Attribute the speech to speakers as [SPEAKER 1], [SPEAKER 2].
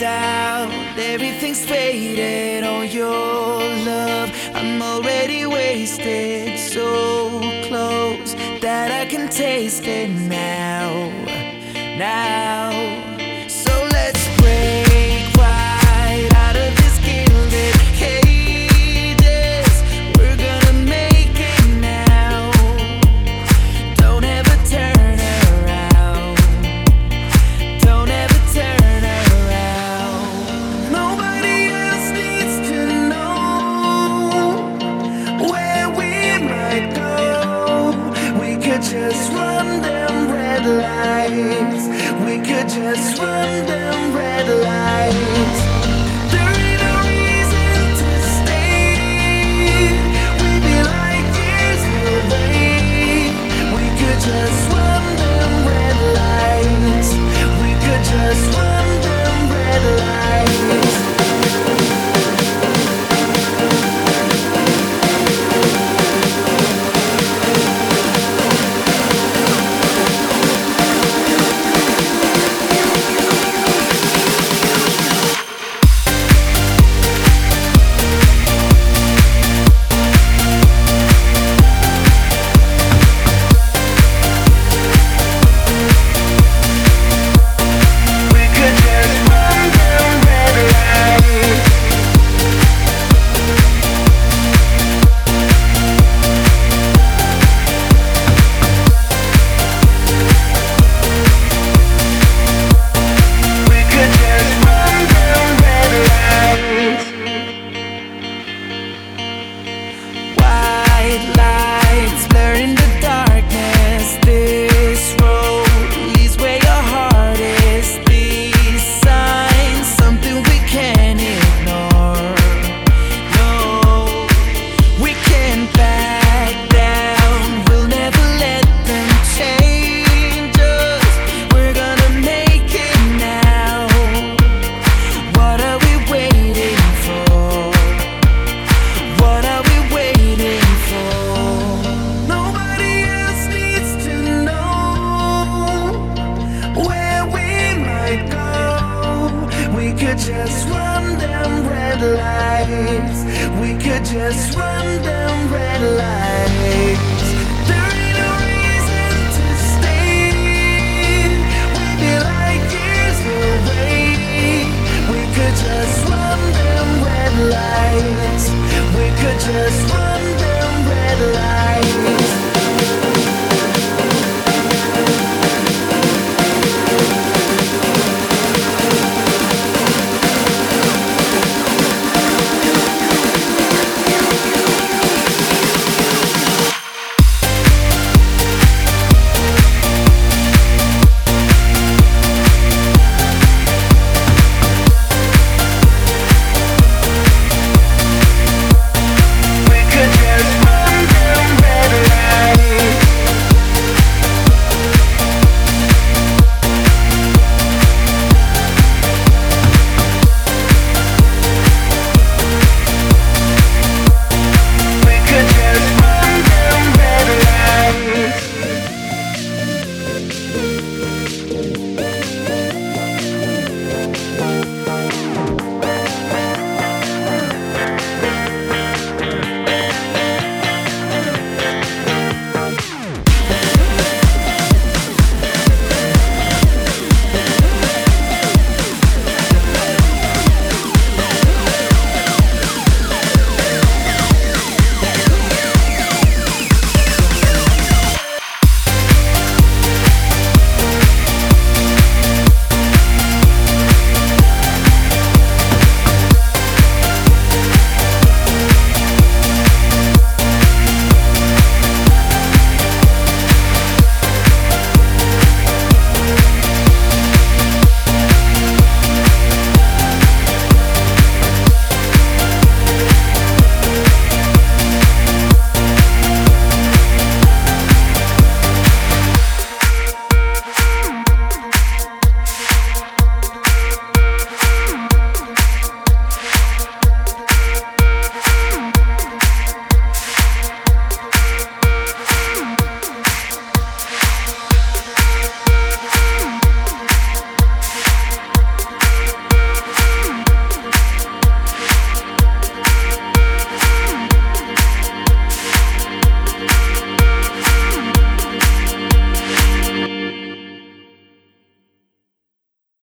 [SPEAKER 1] out, everything's faded on your love. I'm already wasted, so close that I can taste it now. So let's break right out of this gilded cages. We're gonna make it now. Don't ever turn around. Don't ever turn around. Nobody else needs to know where we might go. We could just run them red lights. We could just run them red lights. There ain't no reason to stay. We'd be like years away. We could just run them red lights. We could just run them red lights. Lights blur in the darkness. This road leads where your heart is. These signs, something we can't ignore. No, we can't back down. We'll never let them change us. We're gonna make it now. What are we waiting for? What are we waiting for? Nobody else needs to know where we might go. We could just run them red lights. We could just run them red lights.